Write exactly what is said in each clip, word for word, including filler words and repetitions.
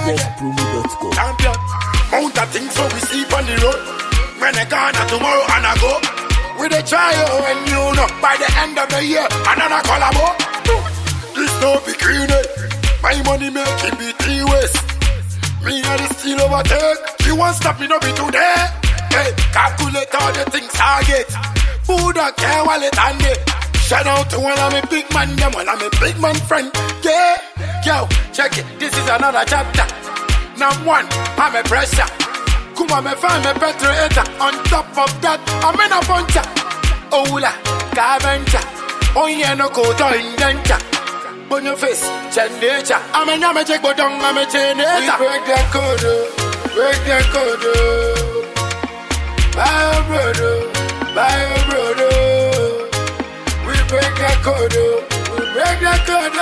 best promo dot com. Champion, mount a thing so we sleep on the road. When I gone tomorrow and I go, we dey try oh and you know by the end of the year another collabo. This no be green, my money making be three ways. Me and the still overtake. She won't stop me no be today. Hey, calculate all the things I get. Buddha care wallet and it. Shout out to one of my big man, them one of my big man friend. Yeah, yo, check it. This is another chapter. Number one, I'm a pressure. Kuma me find me better eater. On top of that, I'm in a buncha. Ola, Gaventa. Oh yeah, no go to indenta. On your face, change nature. I'm a nyame check, but don't I'm a chain nature. We break that code, break that code. Bye, brother, bye, brother. We break that code, we break that code.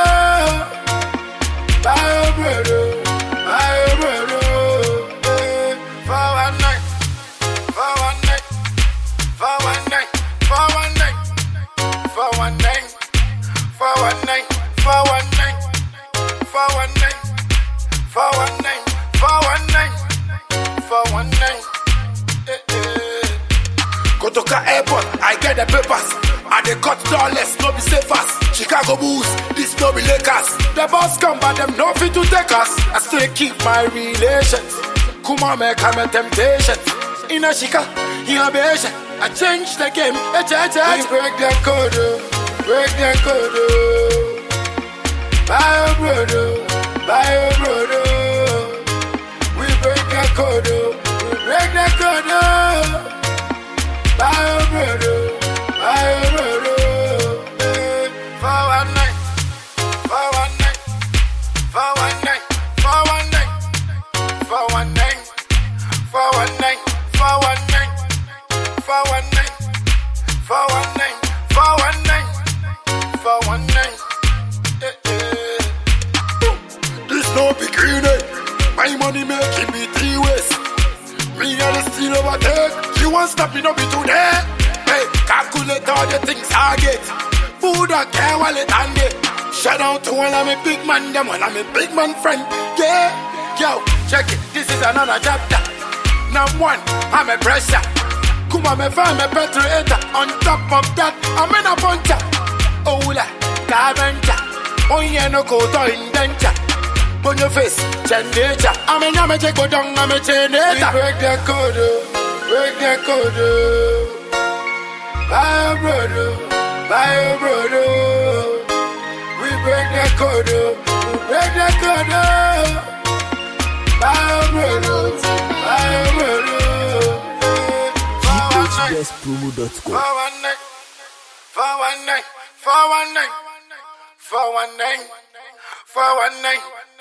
Bye, brother, bye, brother. For one night, for one night, for one night, for one night, for one night, for one night, for one night, for one night, for one night, for one night, for one night. Go to Ka Airport, I get the papers. And they cut dollars, no be safe fast. Chicago Bulls, this no be Lakers. The boss come, but them no fit to take us. I still keep my relations. Kuma make I'm a temptation. In a Chica, in a Beige. I change the game, a church. We break the code, break the code. Bye, brother, bye, brother. We break the code, we break the code. Bye, brother, bye, brother. For one night, for one night, for one night, for one night, for one night, for one night, for one night, for one night, for one night, for one night, for one night. This no be green, my money making me three ways. Me and the still overtake. She won't stop me no be today. Hey, calculate all the things I get. Buddha care wallet and it. Shout out to one of my big man, them one of my big man friend. Yeah, yo, check it. This is another chapter. Number one, I'm a pressure. Kuma me find me better eater. On top of that, I'm in a buncha. Ola, Gaventa. Oh yeah, no go to indenta. On your face, change nature. I'm a nyame check, go down, I'm a chain nature. We break the code, break the code. Bye, brother, bye, brother. We break the code, we break the code. Bye, brother, bye, brother. G H best promo dot com. For one night, for one night, for one night, for one night, for one night.